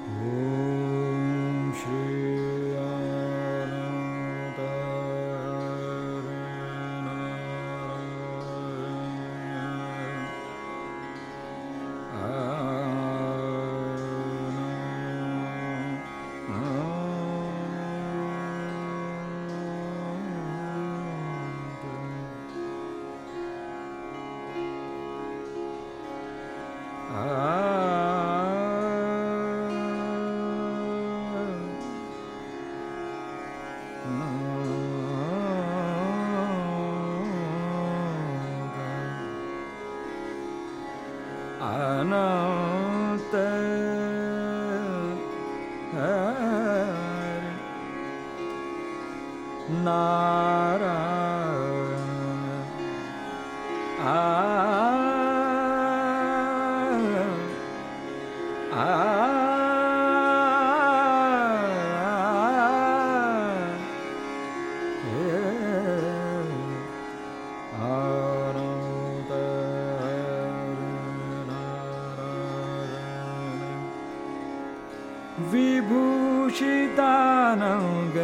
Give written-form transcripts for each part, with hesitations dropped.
Vibhushitanang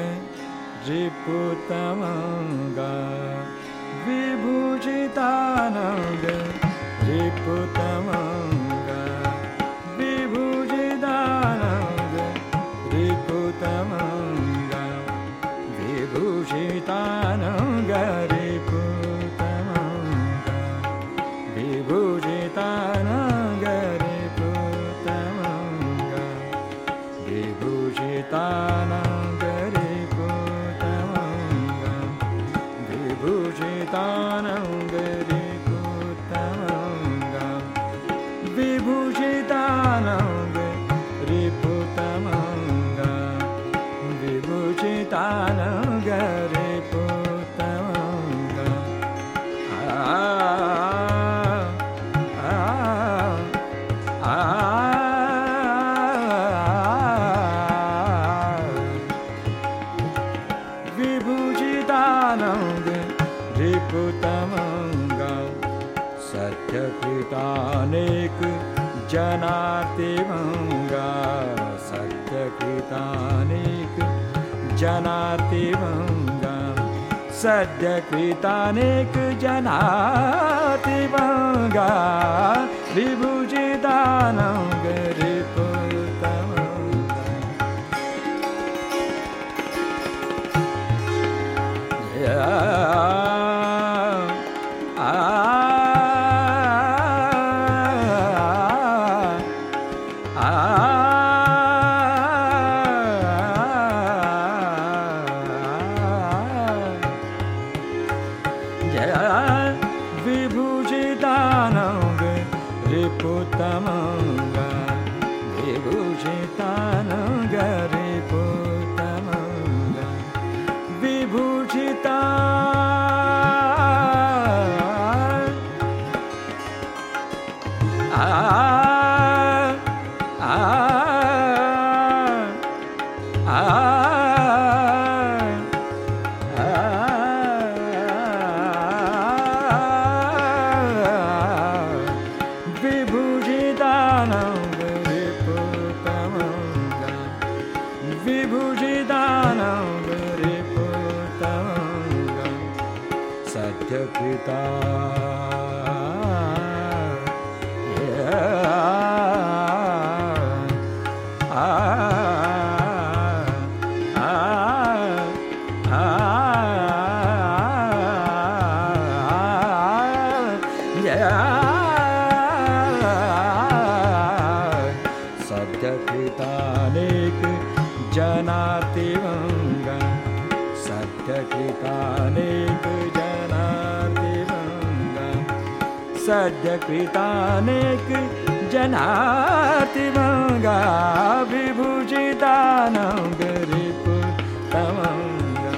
Riputamanga Vibhushitanang Riputamanga Vibhushitanang Riputamanga Vibhushitanang Riputamanga Vibhushitanang Riputamanga Vibhushitanang Riputamanga Vibhushitanang Riputamanga Vibhushitanang Riputamanga Vibhushitanang Riputamanga Vibhujitanang Riputamanga Satyakritanek Janatimanga Satyakritanek Janatimanga Satyakritanek Janatimanga Vibhujitanang Riputamanga Vibhujitanang Riputamanga Vibhujitanang Riputamanga Vibhujitanang Riputamanga Satyakrita Satyakritanek Janatimanga Satyakritanek Janatimanga Satyakritanek Janatimanga Vibhujitanang Riputamanga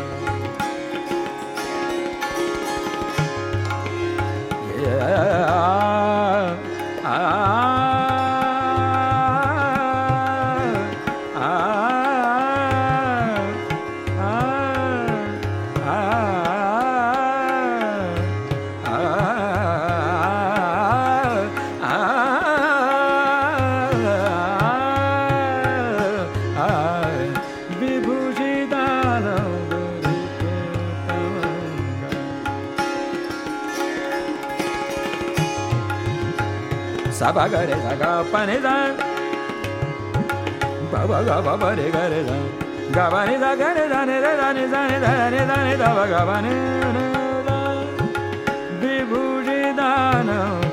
sa ba ga re sa ga pa ni sa ba ba ga ba ba re ga re sa ga ba ni sa ga re sa ni re sa ni sa ni da ni da ni da ba ga ba ni re sa vibhujidanang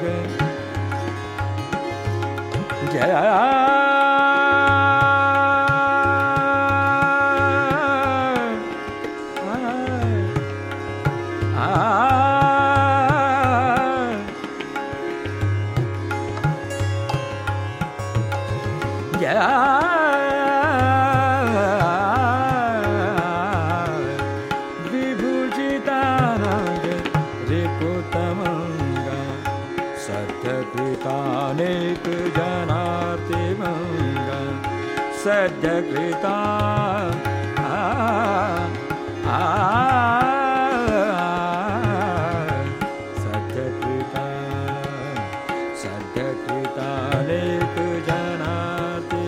jaya Sadyakrita Sadyakrita Sadyakrita Anek Janati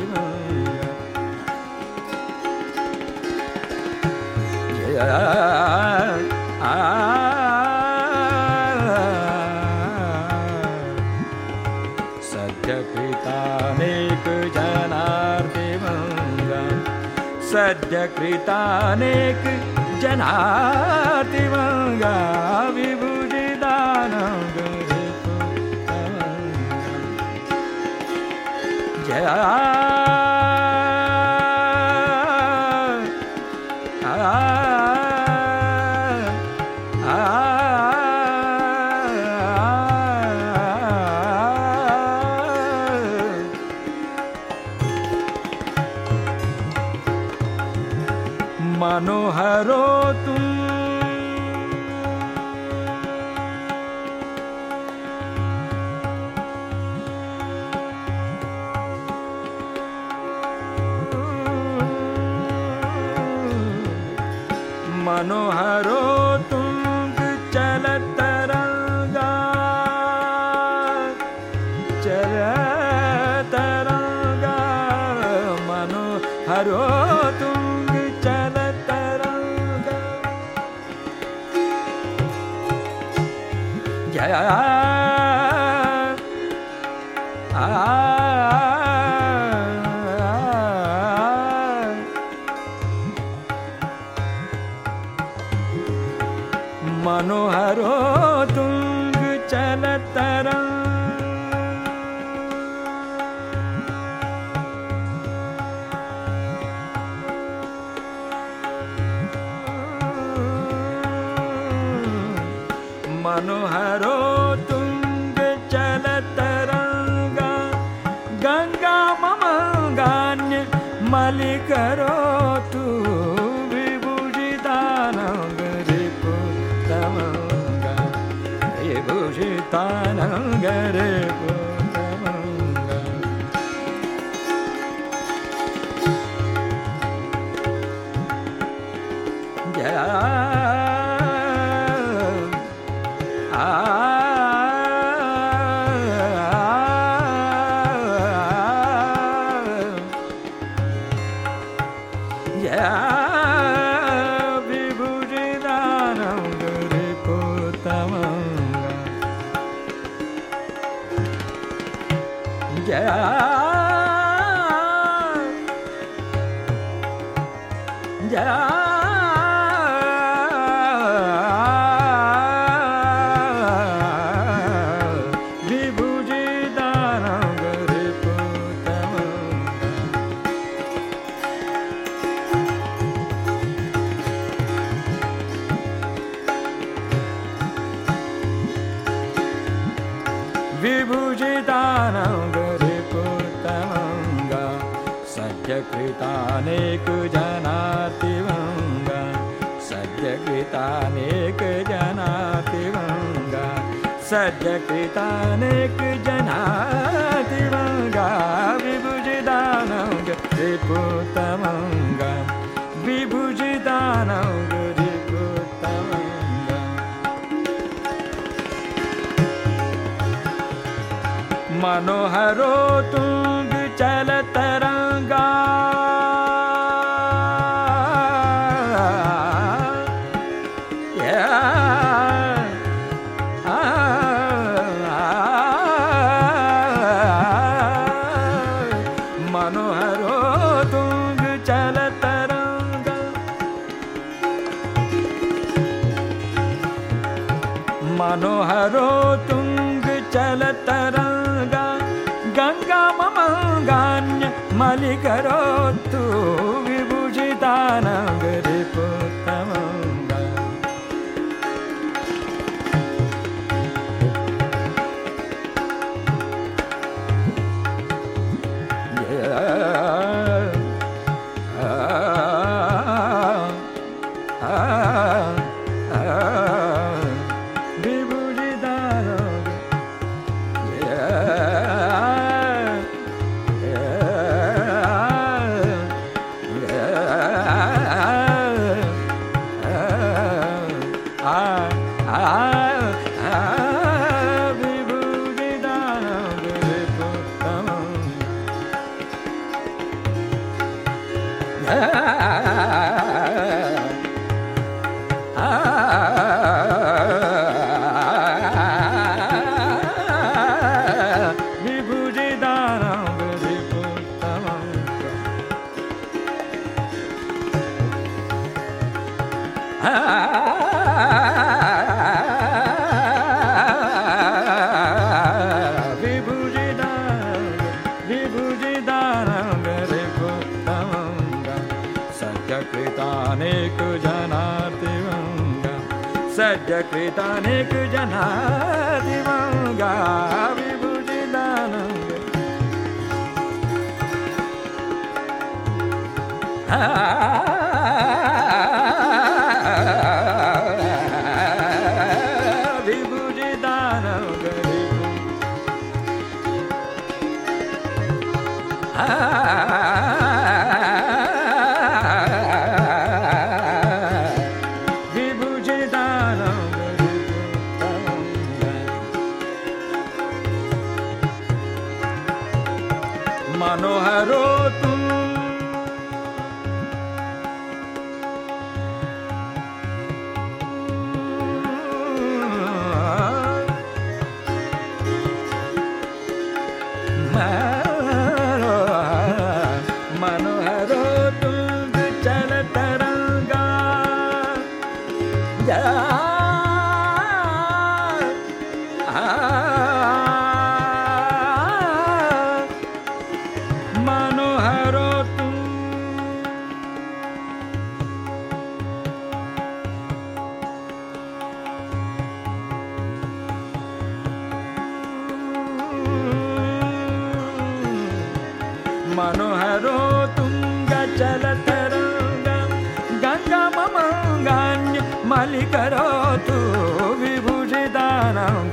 Sadyakrita Anek Janati Sadyakritanek janati manga vibhujidanam jaya मनोहरो तुम मनोहरो तुंग चलतरंगा चलतरंगा मनोहरो तुंग चलतरंगा जया मनोहरो तुंग चलतरंग मनोहरो तुंग चलतरंगा गंगा ममंगान्य मलिकरो तू विभूषितानंग रिपुतमंगा विभूषितानंग रिपुतमंगा जया विभूषितानंग रिपुतमंगा सद्यकृतानेक जनातिवंगा सद्यकृतानेक जनातिवंगा सद्यकृतानेक जनातिवंगा विभूषितानंग रिपुतमंगा विभूषितानंग रिपुतमंगा मनोहरो तुंग चलतरंगा मनोहरो तुंग चल तरंगा मनोहरो तुंग चल तरंगा गंगा ममंगान्य मलिकरो तु विभूषितानंग रिपुतमंगा सज्जकृतानेक जनादिवंगा विभूषितानंग विभूषितानंग मनोहरो तुम मनोहरो तुम चल तरंगा मनोहरो तुम मनोहरो तुंग चल तरंगा गंगा ममंगान्य मलिकरो तु विभूषितानंग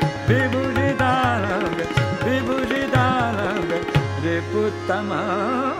विभूषितानंग रिपुतमंगा